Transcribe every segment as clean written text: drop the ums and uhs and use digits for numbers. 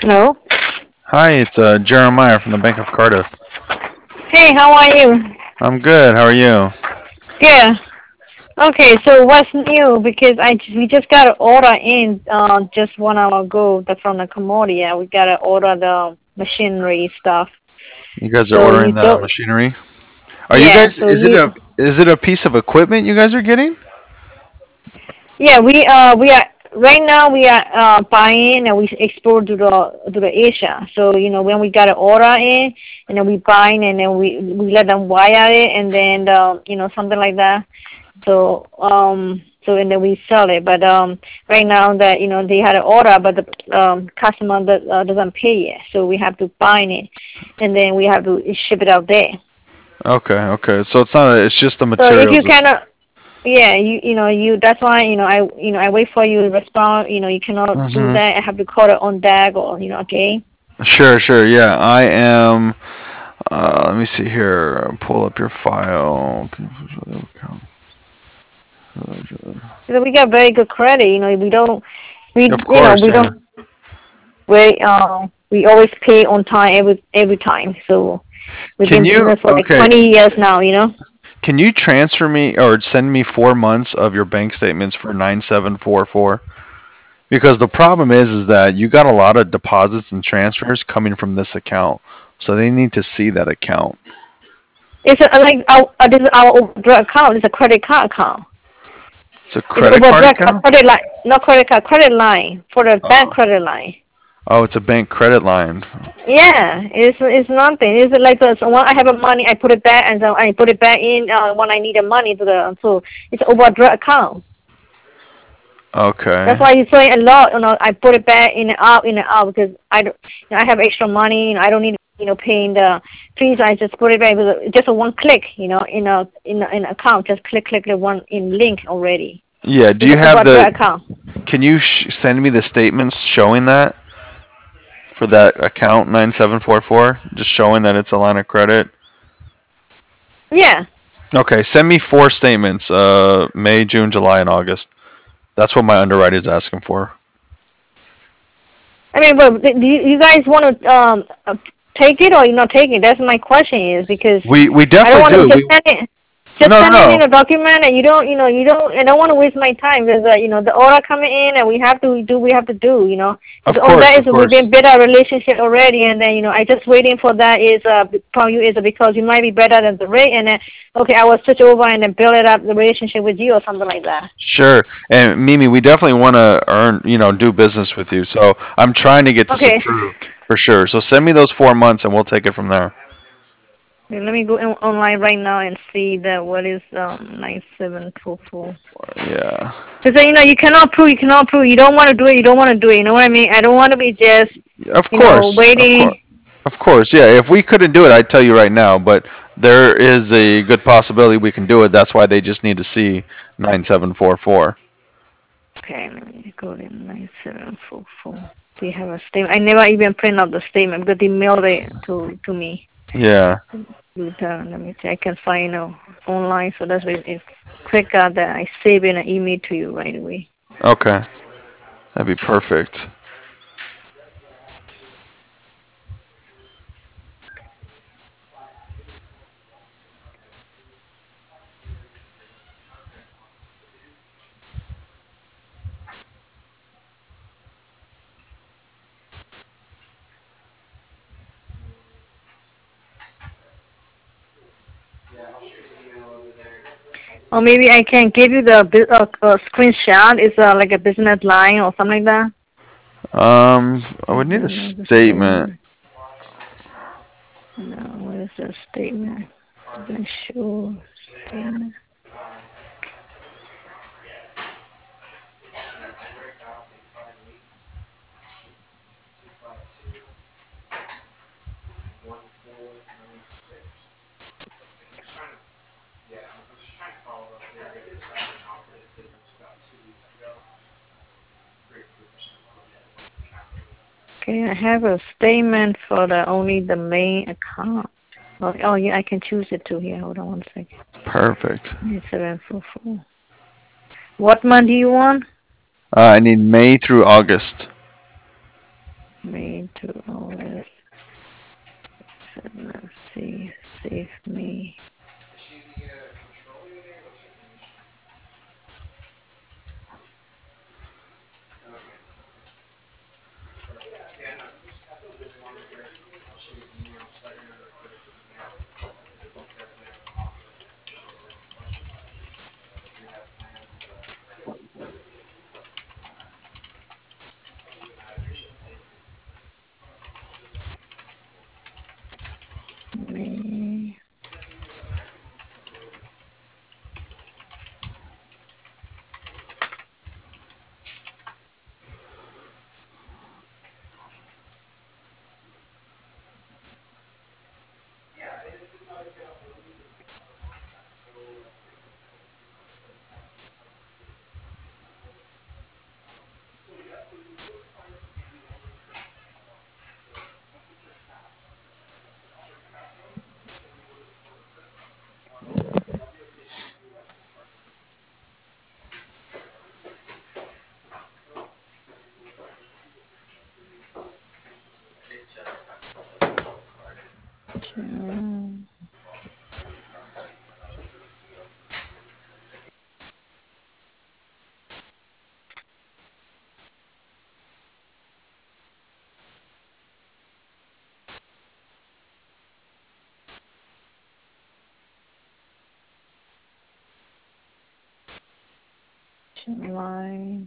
Hello. Hi, it's Jeremiah from the Bank of Cardiff. Hey, how are you? I'm good. How are you? Good. Okay, so what's new? Because we just got an order in just 1 hour ago from the Cambodia. We got to order the machinery stuff. You guys are So you ordering the don't. machinery. Are you Yeah. guys? So Is it you. a piece of equipment you guys are getting? Yeah, we are right now we are buying and we export to the Asia. So when we got an order in and then we buying and then we let them wire it and then something like that. So and then we sell it. But right now that they had an order, but the customer doesn't pay yet, so we have to buy it, and then we have to ship it out there. Okay, okay. So it's not. It's just the So if you materials. cannot, yeah, you that's why I wait for you to respond. You cannot do Mm-hmm. that. I have to call it on deck or okay. Sure, sure. Yeah, I am. Let me see here. Pull up your file. So we got very good credit. We don't Of course, we yeah. don't we always pay on time every time. So we've Can been you? business for like Okay. 20 years now. Can you transfer me or send me 4 months of your bank statements for 9744? Because the problem is that you got a lot of deposits and transfers coming from this account, so they need to see that account. It's like this is our overdraft account. It's a credit card account. It's a It's credit card overdraft account. credit line, not credit card, credit line for the bank Oh, credit line. oh, it's a bank credit line. Yeah, it's nothing. It's like so when I have a money, I put it back, and so I put it back in when I need the money to the so it's overdraft account. That's Okay. why you say a lot. I put it back in and out because I don't, I have extra money. I don't need paying the fees. I just put it back with just a one click. In account, just click the one in link already. Yeah. Do It's you an have the? overdraft account. Can you send me the statements showing that for that account 9744? Just showing that it's a line of credit. Yeah. Okay. Send me 4 statements. May, June, July, and August. That's what my underwriter is asking for. I mean, but do you guys want to take it or you not take it? That's my question is because We I don't definitely want to do. just We send it. Just no, no, send it in no. a document and you don't. I don't want to waste my time because the order coming in and we have to do we have to do. Of Because on that course, is of we've course. been built a relationship already and then I just waiting for that is from you is because you might be better than the rate and then okay I will switch over and then build it up the relationship with you or something like that. Sure. And Mimi, we definitely want to do business with you. So I'm trying to get this Okay. approved for sure. So send me those 4 months and we'll take it from there. Okay, let me go online right now and see that what is 9744. Yeah. Because you cannot prove, you cannot prove. You don't want to do it, you don't want to do it. You know what I mean? I don't want to be just Of course. Of course. waiting. Of course. Yeah. If we couldn't do it, I'd tell you right now. But there is a good possibility we can do it. That's why they just need to see 9744. Okay, let me go to 9744. Do you have a statement? I never even print out the statement because they mailed it to me. Yeah. Let me see. I can find online, so that's why it's quicker that I save it and email to you right away. Okay. That'd be perfect. Or maybe I can give you the screenshot. It's like a business line or something like that. I would need a The statement. statement. No, what is the statement? Doesn't show statement. Okay, I have a statement for the only the main account. Oh yeah, I can choose it too. Here, hold on one second. Perfect. 9744. What month do you want? I need May through August. me to always see, save me. Me. Line.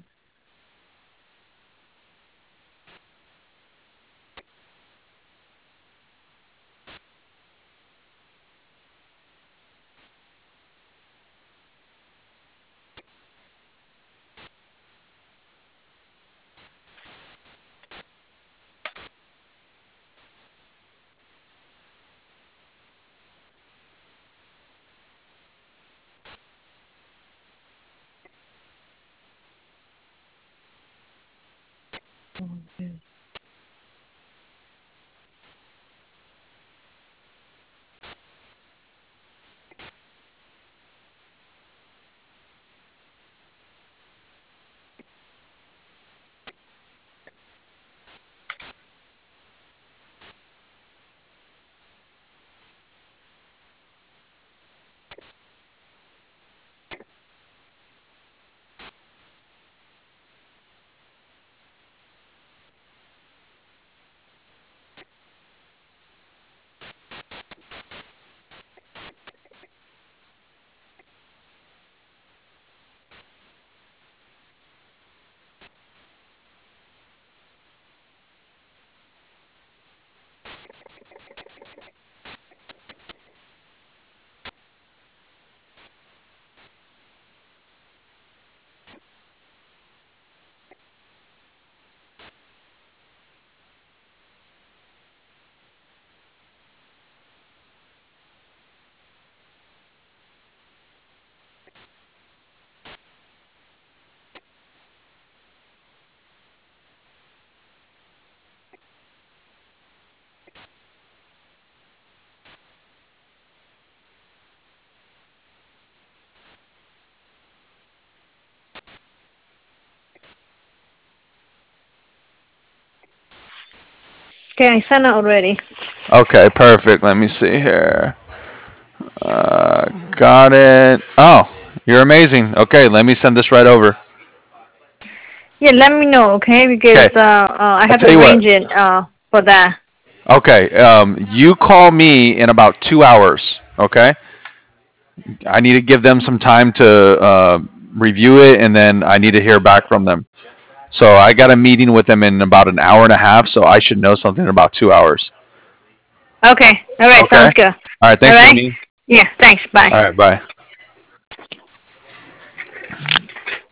Okay, I sent it already. Okay, perfect. Let me see here. Got it. Oh, you're amazing. Okay, let me send this right over. Yeah, let me know, okay? Because Okay, I I'll have to tell you what. arrange it for that. Okay, you call me in about 2 hours. Okay, I need to give them some time to review it, and then I need to hear back from them. So I got a meeting with them in about an hour and a half. So I should know something in about 2 hours. Okay, all right, Okay. sounds good. All right. All Thanks, right? Amy. Yeah, thanks. Bye. All right. Bye.